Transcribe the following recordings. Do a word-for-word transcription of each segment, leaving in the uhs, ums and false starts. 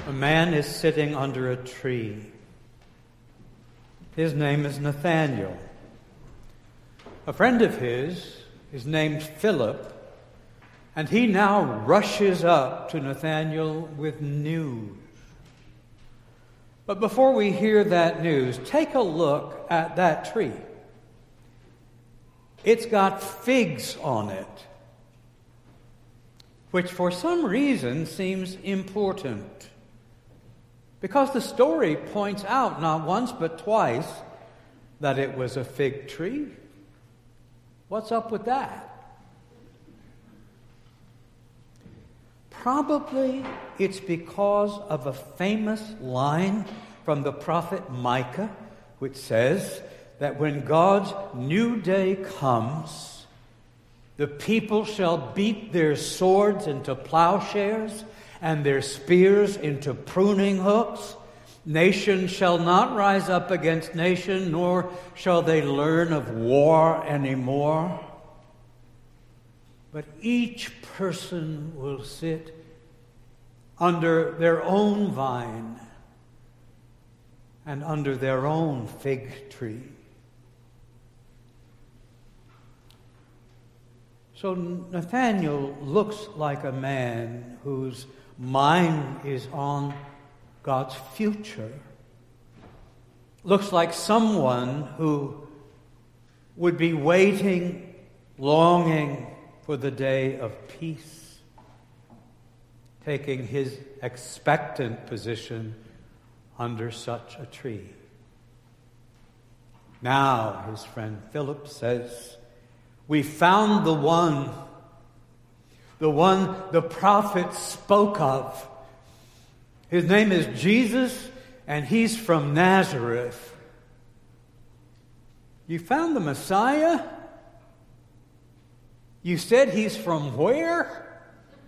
A man is sitting under a tree. His name is Nathanael. A friend of his is named Philip, and he now rushes up to Nathanael with news. But before we hear that news, take a look at that tree. It's got figs on it, which for some reason seems important. Because the story points out not once but twice that it was a fig tree. What's up with that? Probably it's because of a famous line from the prophet Micah, which says that when God's new day comes, the people shall beat their swords into plowshares and their spears into pruning hooks. Nation shall not rise up against nation, nor shall they learn of war anymore. But each person will sit under their own vine and under their own fig tree. So Nathanael looks like a man whose mind is on God's future. Looks like someone who would be waiting, longing for the day of peace, taking his expectant position under such a tree. Now, his friend Philip says, "We found the one, the one the prophet spoke of. His name is Jesus, and he's from Nazareth." You found the Messiah? You said he's from where?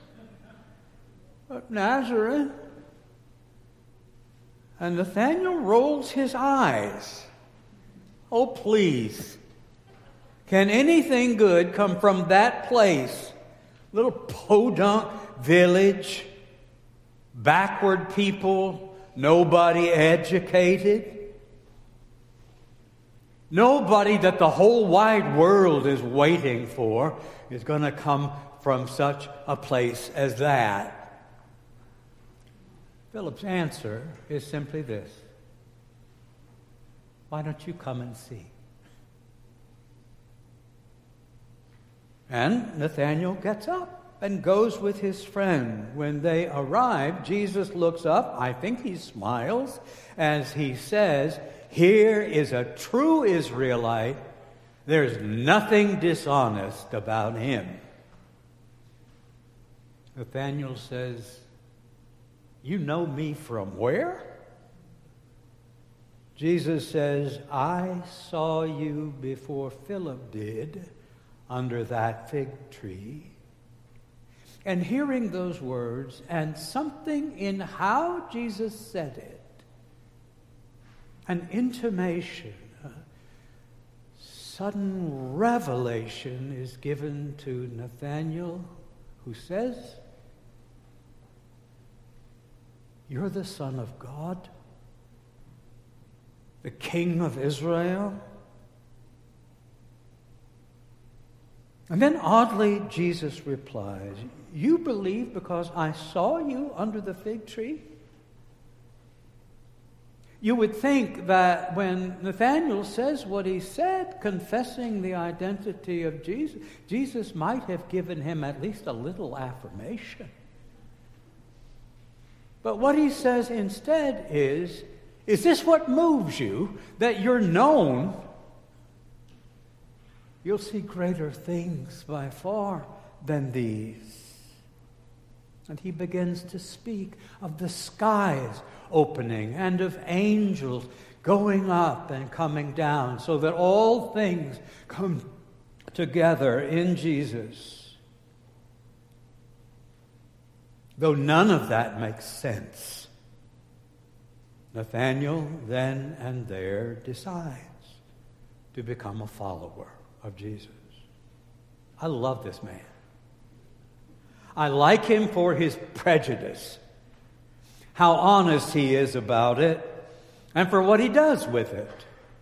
Nazareth. And Nathanael rolls his eyes. Oh, please. Can anything good come from that place? Little podunk village, backward people, nobody educated. Nobody that the whole wide world is waiting for is going to come from such a place as that. Philip's answer is simply this: why don't you come and see? And Nathanael gets up and goes with his friend. When they arrive, Jesus looks up, I think he smiles, as he says, "Here is a true Israelite. There's nothing dishonest about him." Nathanael says, "You know me from where?" Jesus says, "I saw you before Philip did under that fig tree." And hearing those words, and something in how Jesus said it, an intimation, a sudden revelation is given to Nathanael, who says, "You're the Son of God, the King of Israel." And then oddly, Jesus replies, "You believe because I saw you under the fig tree?" You would think that when Nathanael says what he said, confessing the identity of Jesus, Jesus might have given him at least a little affirmation. But what he says instead is, "Is this what moves you, that you're known? You'll see greater things by far than these." And he begins to speak of the skies opening and of angels going up and coming down, so that all things come together in Jesus. Though none of that makes sense, Nathanael then and there decides to become a follower of Jesus. I love this man. I like him for his prejudice. how honest he is about it, and for what he does with it.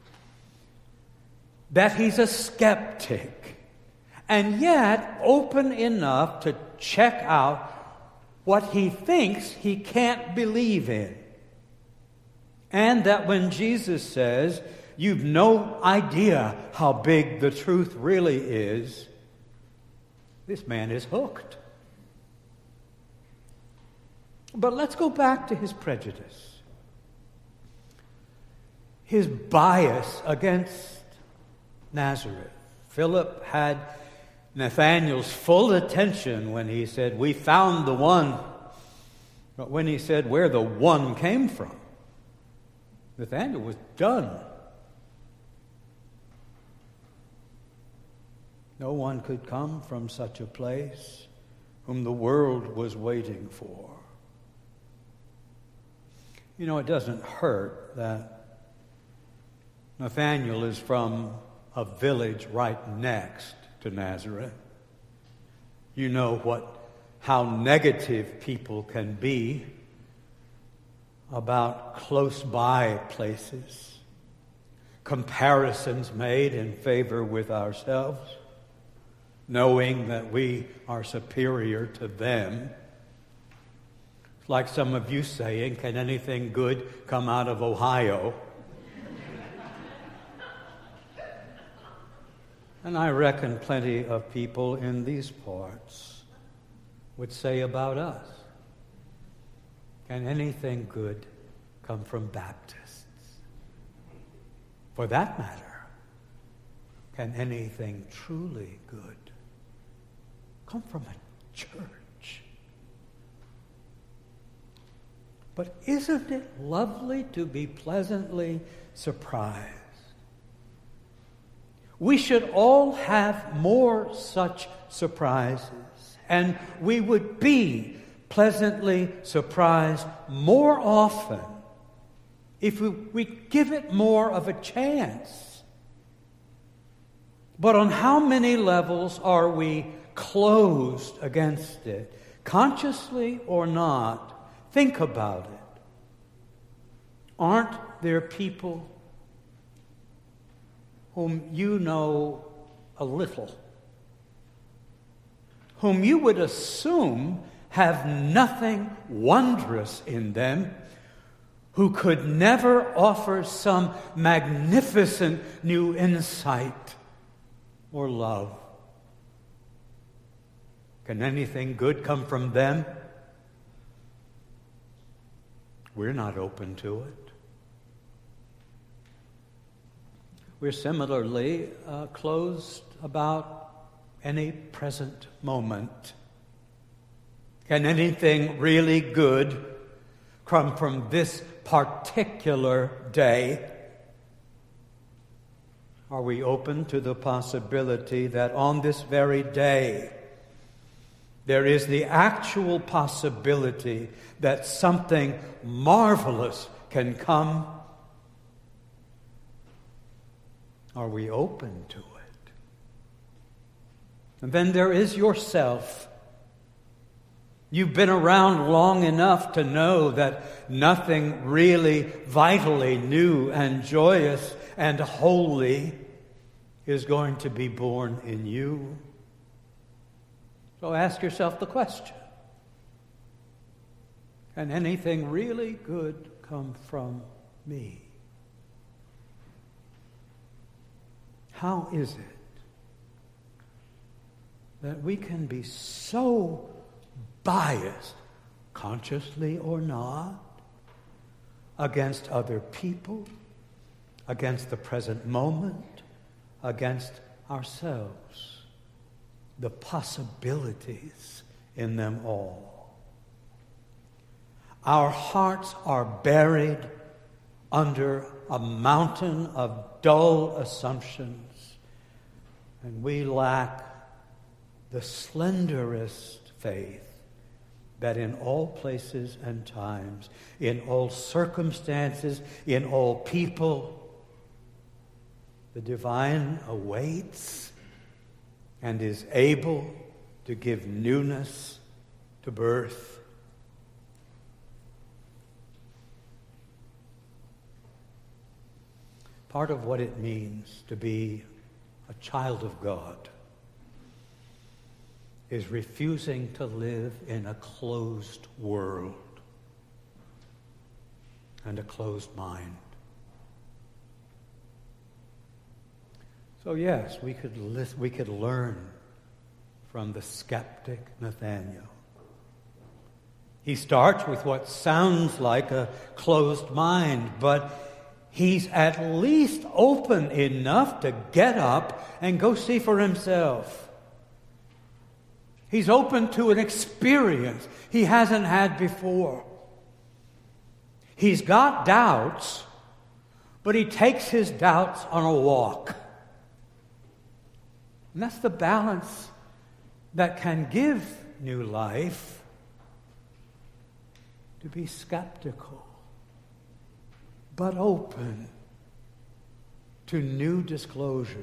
That he's a skeptic, and yet open enough to check out what he thinks he can't believe in. And that when Jesus says, you've no idea how big the truth really is, this man is hooked. But let's go back to his prejudice, his bias against Nazareth. Philip had Nathanael's full attention when he said, we found the one. But when he said where the one came from, Nathanael was done. No one could come from such a place whom the world was waiting for. You know, it doesn't hurt that Nathanael is from a village right next to Nazareth. You know what, how negative people can be about close by places, comparisons made in favor with ourselves, knowing that we are superior to them. It's like some of you saying, can anything good come out of Ohio? And I reckon plenty of people in these parts would say about us, can anything good come from Baptists? For that matter, can anything truly good come from a church? But isn't it lovely to be pleasantly surprised? We should all have more such surprises, and we would be pleasantly surprised more often if we, we give it more of a chance. But on how many levels are we closed against it, consciously or not? Think about it. Aren't there people whom you know a little, whom you would assume have nothing wondrous in them, who could never offer some magnificent new insight or love? Can anything good come from them? We're not open to it. We're similarly uh, closed about any present moment. Can anything really good come from this particular day? Are we open to the possibility that on this very day there is the actual possibility that something marvelous can come? Are we open to it? And then there is yourself. You've been around long enough to know that nothing really vitally new and joyous and holy is going to be born in you. So ask yourself the question, can anything really good come from me? How is it that we can be so biased, consciously or not, against other people, against the present moment, against ourselves? The possibilities in them all. Our hearts are buried under a mountain of dull assumptions, and we lack the slenderest faith that in all places and times, in all circumstances, in all people, the divine awaits and is able to give newness to birth. part of what it means to be a child of God is refusing to live in a closed world and a closed mind. So yes, we could list, we could learn from the skeptic Nathanael. He starts with what sounds like a closed mind, but he's at least open enough to get up and go see for himself. He's open to an experience he hasn't had before. He's got doubts, but he takes his doubts on a walk. And that's the balance that can give new life. To be skeptical, but open to new disclosures.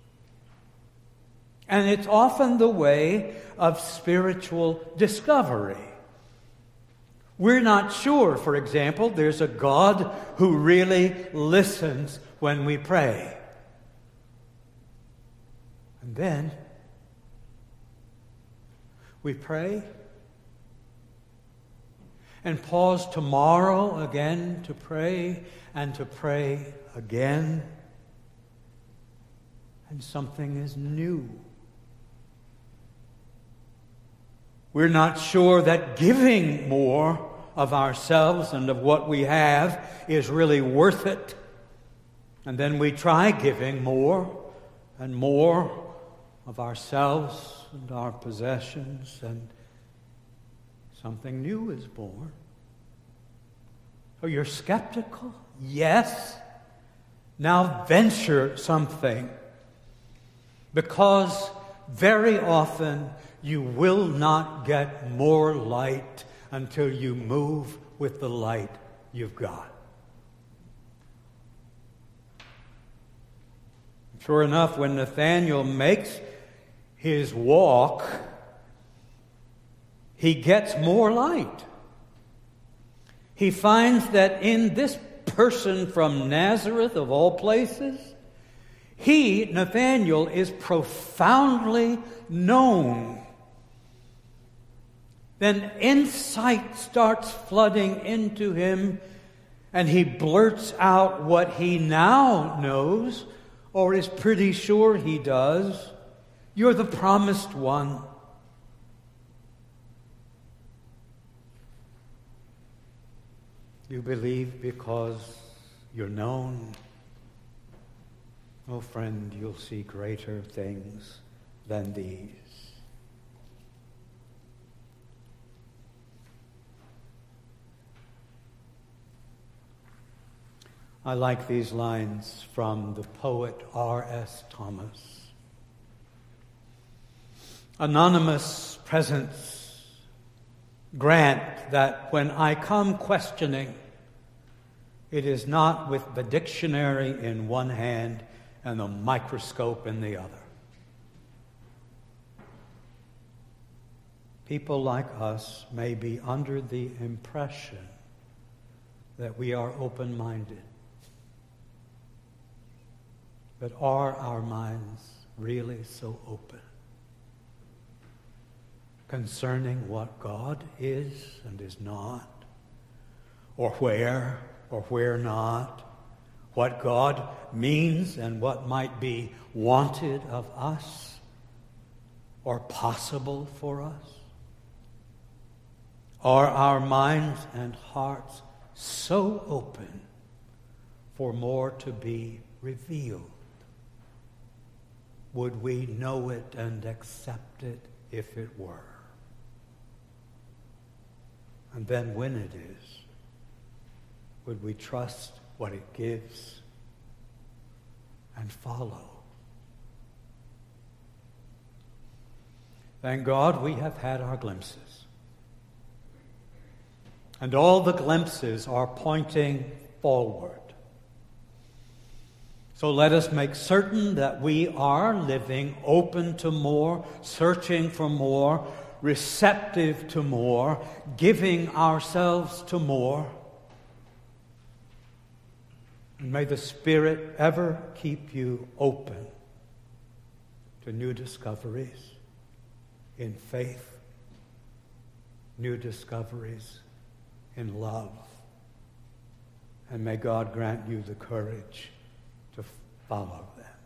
And it's often the way of spiritual discovery. We're not sure, for example, there's a God who really listens when we pray. And then we pray and pause tomorrow again to pray and to pray again. And something is new. We're not sure that giving more of ourselves and of what we have is really worth it. And then we try giving more and more of ourselves and our possessions, and something new is born. Oh, you're skeptical? Yes. Now venture something. Because very often you will not get more light until you move with the light you've got. Sure enough, when Nathanael makes his walk, he gets more light. He finds that in this person from Nazareth, of all places, he, Nathanael, is profoundly known. Then insight starts flooding into him, and he blurts out what he now knows, or is pretty sure he does. You're the promised one. You believe because you're known. Oh, friend, you'll see greater things than these. I like these lines from the poet R S Thomas. Anonymous presence, grant that when I come questioning, it is not with the dictionary in one hand and the microscope in the other. People like us may be under the impression that we are open-minded. But are our minds really so open concerning what God is and is not, or where or where not, what God means and what might be wanted of us or possible for us? Are our minds and hearts so open for more to be revealed? Would we know it and accept it if it were? And then when it is, would we trust what it gives and follow? Thank God we have had our glimpses. And all the glimpses are pointing forward. So let us make certain that we are living open to more, searching for more, receptive to more, giving ourselves to more. And may the Spirit ever keep you open to new discoveries in faith, new discoveries in love. And may God grant you the courage to follow them.